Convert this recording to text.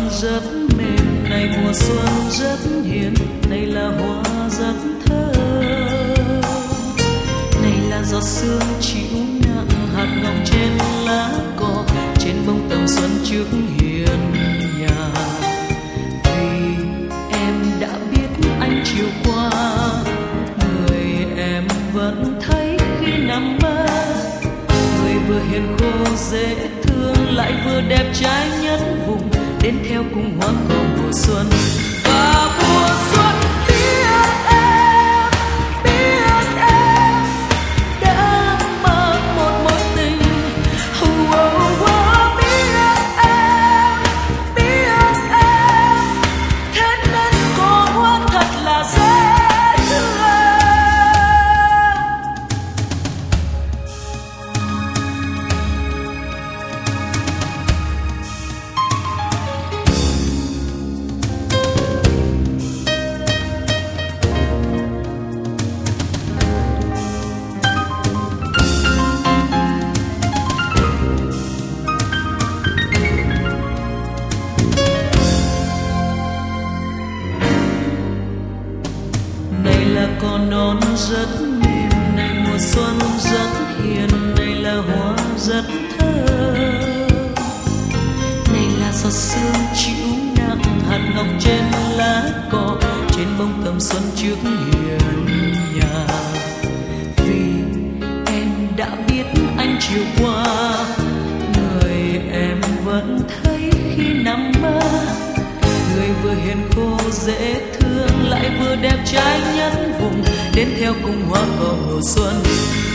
rất mềm, này mùa xuân rất hiền, này là hoa rất thơm, này là giọt sương chịu nặng hạt ngọc trên lá cỏ, trên bông tầm xuân trước hiên nhà. Vì em đã biết anh chiều qua, người em vẫn thấy khi nằm mơ, người vừa hiền khô dễ thương lại vừa đẹp trai nhất vùng, đến theo cùng hoa cỏ mùa xuân. Và mùa xuân biết em đã mang một mối tình. Biết em thế nên có hoa thật là dễ thương. Này là con non rất mềm, này mùa xuân rất hiền, này là hoa rất thơm, này là giọt sương chịu nặng hạt ngọc trên lá cỏ, trên bông tầm xuân trước hiên nhà. Vì em đã biết anh chiều qua, người em vẫn thấy khi nằm mơ, người vừa hiền khô dễ thương lại vừa đẹp trai nhất vùng, đến theo cùng hoa cỏ mùa xuân.